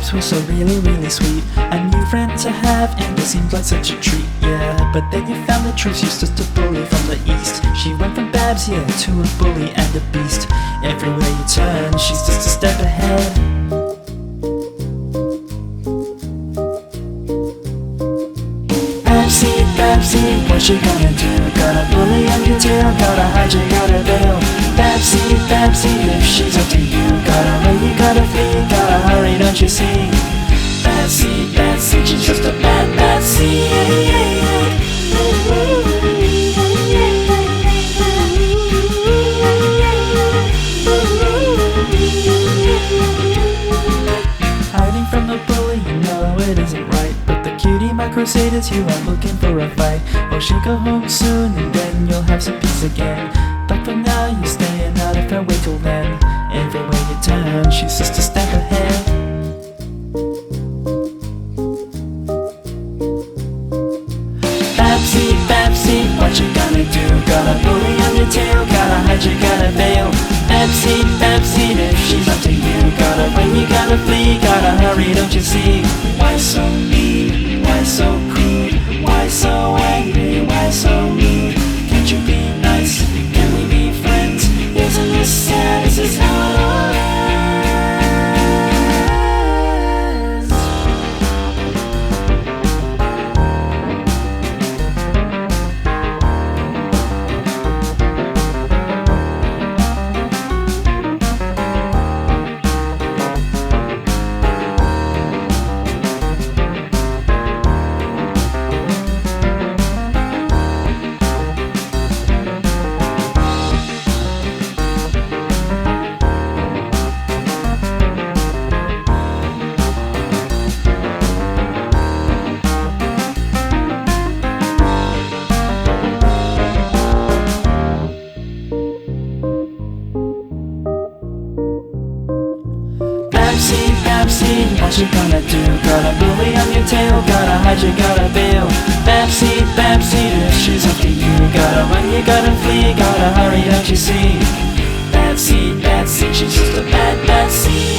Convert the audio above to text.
cops were so really sweet. A new friend to have, and it seemed like such a treat, yeah. But then you found the truth, she's just a bully from the east. She went from Babs, yeah, to a bully and a beast. Everywhere you turn, she's just a step ahead. Babsy, what you gonna do? Got a bully on your tail, gotta hide, you gotta bail. Babsy, if she's up to you, gotta run, you gotta flee, gotta hurry, don't you see? Babsy, she's just a bad Babsy. Hiding from the bully, you know it isn't right. But the cutie, my crusaders, you are looking for a fight. Well, she'll go home soon, and then you'll have some peace again. But for now, you're staying out of her way till then. Everywhere you turn, she's just a step ahead. Babsy, what you gonna do? Got a bully on your tail, gotta hide, you gotta bail. Babsy, if she's up to you, gotta run, you gotta flee, gotta hurry, don't you see? Why so mean? Why so crude? Why so angry? Why so mean? Can't you be nice? Can we be friends? Isn't this sad? This is how it all ends. Babsy, what you gonna do? Got a bully on your tail, gotta hide, you gotta bail. Babsy, if she's up to you, gotta run, you gotta flee, gotta hurry, don't you see? Babsy, she's just a bad Babsy.